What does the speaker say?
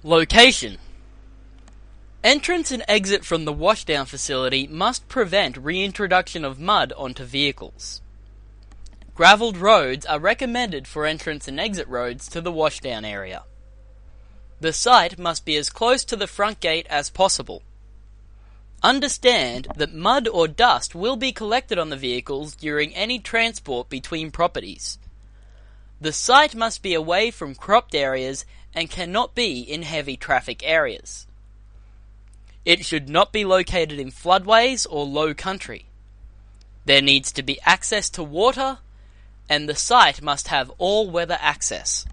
Location. Entrance and exit from the washdown facility must prevent reintroduction of mud onto vehicles. Gravelled roads are recommended for entrance and exit roads to the washdown area. The site must be as close to the front gate as possible. Understand that mud or dust will be collected on the vehicles during any transport between properties. The site must be away from cropped areas and cannot be in heavy traffic areas. It should not be located in floodways or low country. There needs to be access to water, and the site must have all-weather access.